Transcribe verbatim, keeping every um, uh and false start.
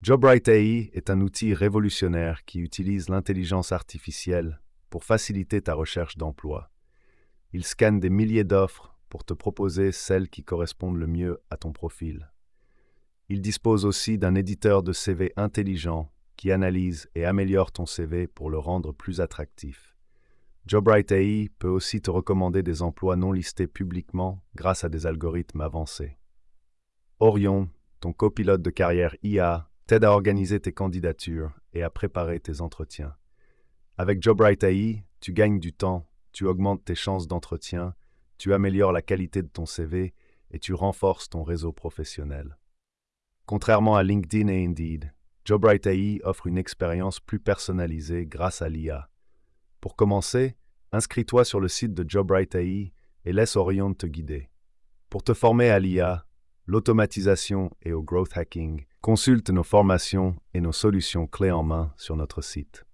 JobRite A I est un outil révolutionnaire qui utilise l'intelligence artificielle pour faciliter ta recherche d'emploi. Il scanne des milliers d'offres pour te proposer celles qui correspondent le mieux à ton profil. Il dispose aussi d'un éditeur de C V intelligent qui analyse et améliore ton C V pour le rendre plus attractif. JobRite A I peut aussi te recommander des emplois non listés publiquement grâce à des algorithmes avancés. Orion, ton copilote de carrière I A, t'aide à organiser tes candidatures et à préparer tes entretiens. Avec JobRite A I, tu gagnes du temps, tu augmentes tes chances d'entretien, tu améliores la qualité de ton C V et tu renforces ton réseau professionnel. Contrairement à LinkedIn et Indeed, JobRite A I offre une expérience plus personnalisée grâce à l'I A. Pour commencer, inscris-toi sur le site de JobRite A I et laisse Orion te guider. Pour te former à l'I A, l'automatisation et au growth hacking, consulte nos formations et nos solutions clés en main sur notre site.